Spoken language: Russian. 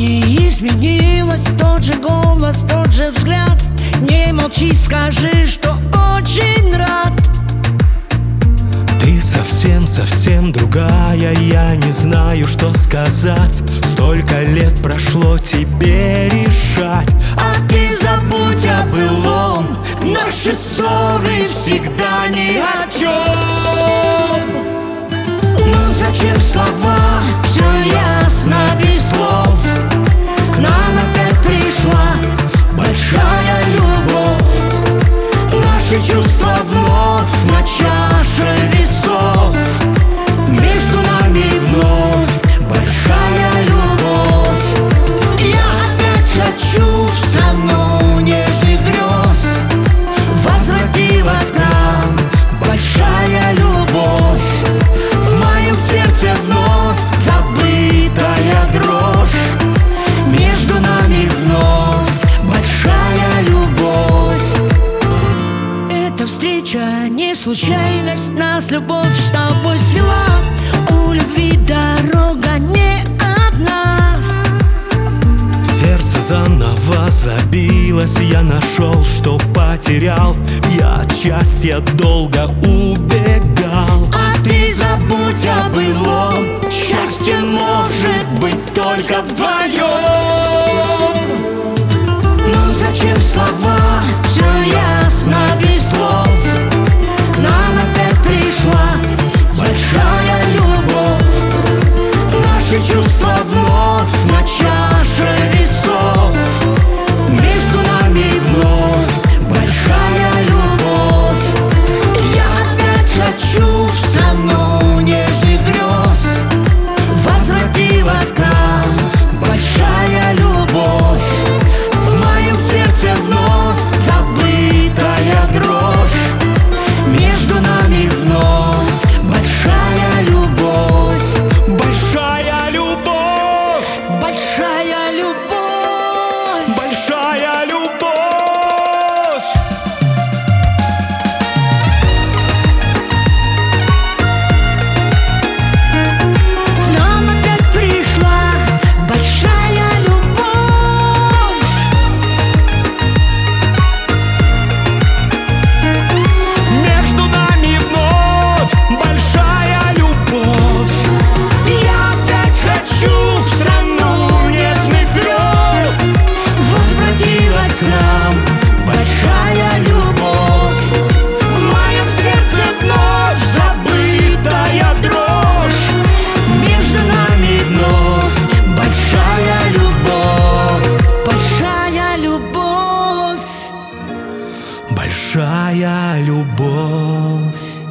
не изменилось. Тот же голос, тот же взгляд. Не молчи, скажи, что очень рад. Ты совсем другая, я не знаю, что сказать. Столько лет прошло, тебе решать. А ты забудь о былом, наши ссоры всегда ни о чем. Ну зачем слова, все ясно без слов. К нам опять пришла большая любовь. Наши чувства вновь на чаше весов. Между нами вновь большая любовь. Я опять хочу в страну нежных грез. Возвратилась к нам большая любовь. В моем сердце вновь забытая дрожь. Между нами вновь большая любовь. Эта встреча не случайность, нас любовь с тобой свела. У любви дорога не одна. Сердце заново забилось, я нашел, что потерял. Я от счастья долго убегал. А ты забудь о былом, счастье может быть только вдвоем. Ну зачем слова, все ясно без слов. К нам опять пришла большая любовь. Наши чувства вновь на чаше весов. Между нами вновь большая любовь. Я опять хочу в страну нежных грез. Возвратилась к нам большая любовь. В моем сердце вновь забытая дрожь. Между нами вновь большая любовь. Большая любовь, Большая любовь. большая любовь. К нам опять пришла большая любовь. Между нами вновь большая любовь. Я опять хочу в страну нежных грез. Возвратилась к нам большая любовь. В моем сердце вновь забытая дрожь. Между нами вновь большая любовь. Большая любовь. Большая любовь.